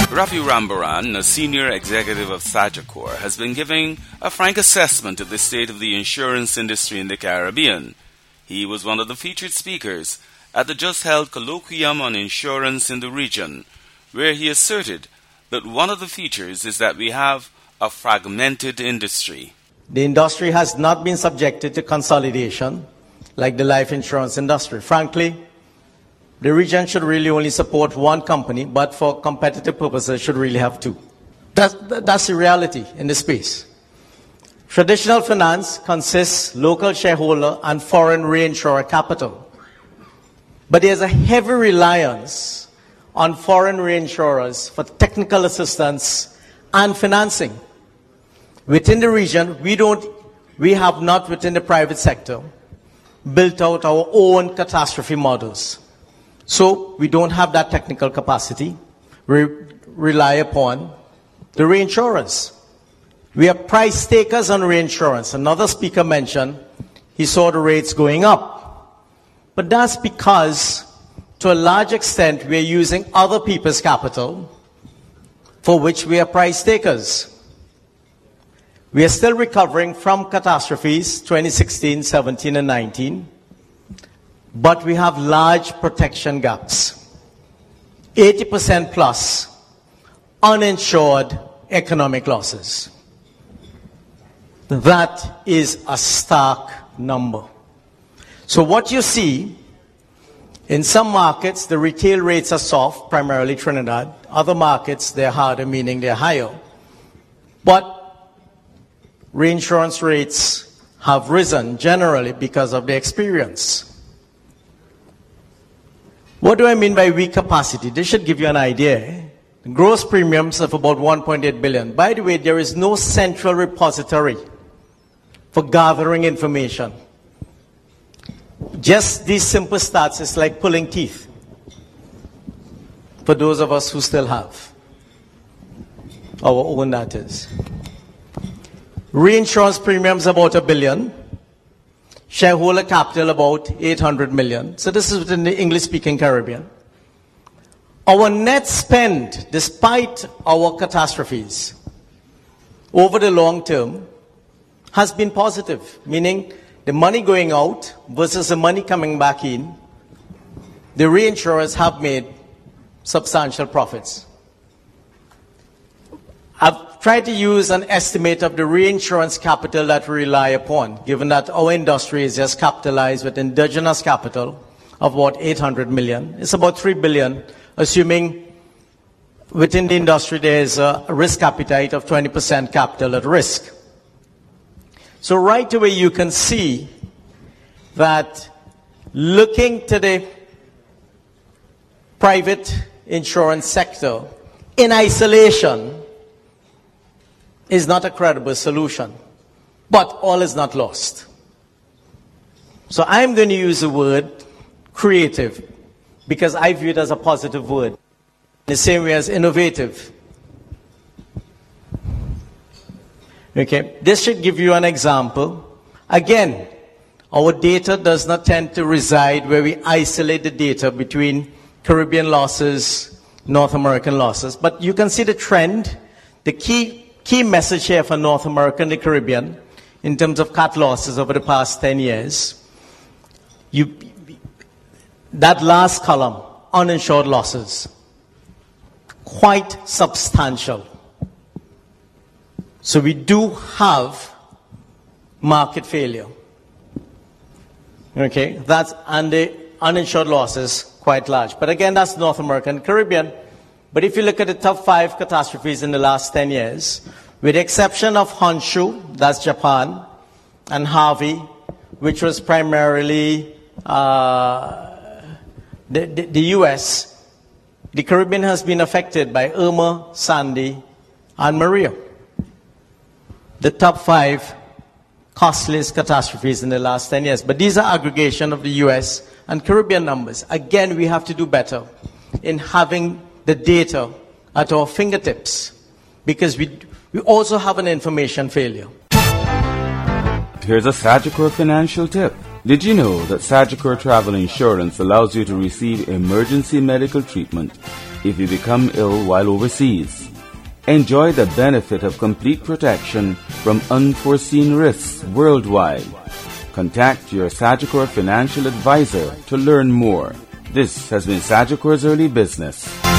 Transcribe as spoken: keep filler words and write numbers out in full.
Rafi Rambaran, a senior executive of Sagicor, has been giving a frank assessment of the state of the insurance industry in the Caribbean. He was one of the featured speakers at the just-held colloquium on insurance in the region, where he asserted that one of the features is that we have a fragmented industry. The industry has not been subjected to consolidation like the life insurance industry. Frankly, the region should really only support one company, but for competitive purposes should really have two. That's, that's the reality in this space. Traditional finance consists local shareholder and foreign reinsurer capital. But there's a heavy reliance on foreign reinsurers for technical assistance and financing. Within the region, we don't, we have not within the private sector built out our own catastrophe models. So we don't have that technical capacity. We rely upon the reinsurers. We are price takers on reinsurance. Another speaker mentioned he saw the rates going up. But that's because, to a large extent, we are using other people's capital for which we are price takers. We are still recovering from catastrophes twenty sixteen, seventeen, and nineteen. But we have large protection gaps. eighty percent plus uninsured economic losses. That is a stark number. So what you see, in some markets, the retail rates are soft, primarily Trinidad. Other markets, they're harder, meaning they're higher. But reinsurance rates have risen generally because of the experience. What do I mean by weak capacity? This should give you an idea. Gross premiums of about one point eight billion. By the way, there is no central repository for gathering information. Just these simple stats is like pulling teeth for those of us who still have our own, that is. Reinsurance premiums about a billion. Shareholder capital about eight hundred million. So this is within the English-speaking Caribbean. Our net spend, despite our catastrophes, over the long term, has been positive, meaning the money going out versus the money coming back in, the reinsurers have made substantial profits. I've tried to use an estimate of the reinsurance capital that we rely upon, given that our industry is just capitalized with indigenous capital of about eight hundred million. It's about three billion, assuming within the industry there is a risk appetite of twenty percent capital at risk. So right away you can see that looking to the private insurance sector in isolation is not a credible solution. But all is not lost. So I'm going to use the word creative because I view it as a positive word. In the same way as innovative. Okay, this should give you an example. Again, our data does not tend to reside where we isolate the data between Caribbean losses, North American losses. But you can see the trend. The key key message here for North America and the Caribbean in terms of cat losses over the past ten years. You, that last column, uninsured losses, quite substantial. So we do have market failure. Okay, that's, and the uninsured losses quite large. But again, that's North American, Caribbean. But if you look at the top five catastrophes in the last ten years, with the exception of Honshu, that's Japan, and Harvey, which was primarily uh, the, the, the U S, the Caribbean has been affected by Irma, Sandy, and Maria. The top five costliest catastrophes in the last ten years. But these are aggregation of the U S and Caribbean numbers. Again, we have to do better in having the data at our fingertips because we, we also have an information failure. Here's a Sagicor financial tip. Did you know that Sagicor Travel Insurance allows you to receive emergency medical treatment if you become ill while overseas. Enjoy the benefit of complete protection from unforeseen risks worldwide. Contact your Sagicor financial advisor to learn more. This has been Sagicor's Early Business.